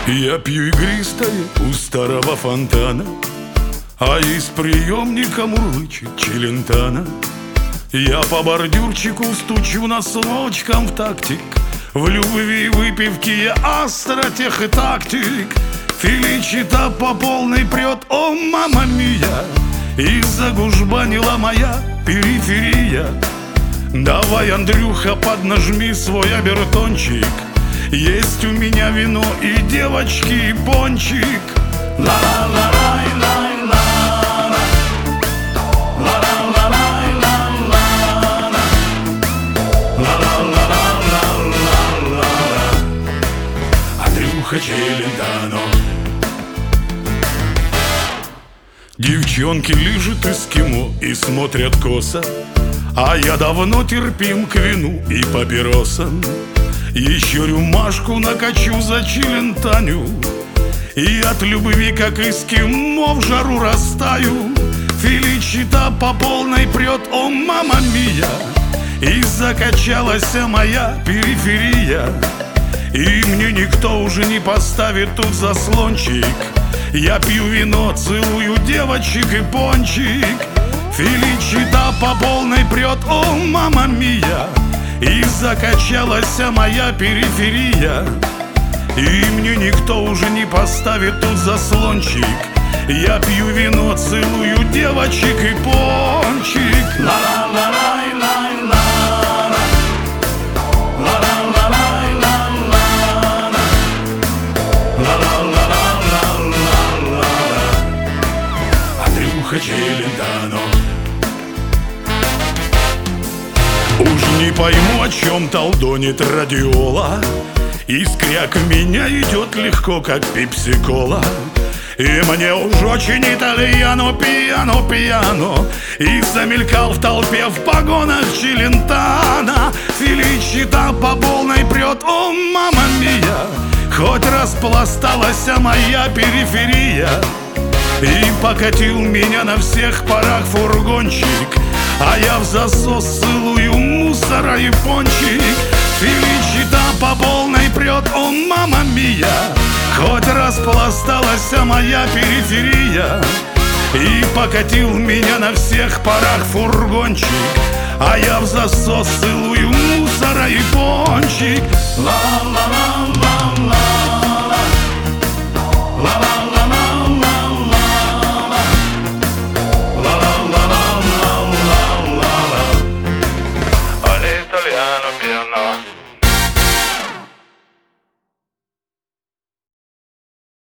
Я пью игристое у старого фонтана, а из приемника мурлычет Челентано. Я по бордюрчику стучу носочком в тактик. В любви и выпивке я астротех и тактик. Феличита по полной прет, о, мама мия, и загужбанила моя периферия. Давай, Андрюха, поднажми свой обертончик. Есть у меня вино и девочки, и пончик. Андрюха Челентано. Девчонки лижут эскимо и смотрят косо, а я давно терпим к вину и папиросам. Еще рюмашку накачу за Челентаню, и от любви, как эскимо, в жару растаю. Феличита по полной прет, о, мама мия, и закачалась моя периферия. И мне никто уже не поставит тут заслончик. Я пью вино, целую девочек и пончик. Феличита по полной прет, о, мама мия, и закачалась моя периферия. И мне никто уже не поставит тут заслончик. Я пью вино, целую девочек и пончик. Андрюха Челентано. Уж не пойму, о чем толдонит радиола, искряк в меня идет легко, как пепси-кола. И мне уж очень итальяно, пьяно, пьяно, и замелькал в толпе в погонах Челентано. Феличита по полной прет, о, мама мия, хоть распласталась моя периферия. И покатил меня на всех парах фургончик, а я в засос целую мусора и пончик. Феличита по полной прет, о, мама мия, хоть распласталась моя периферия. И покатил меня на всех парах фургончик, а я в засос целую мусора и пончик.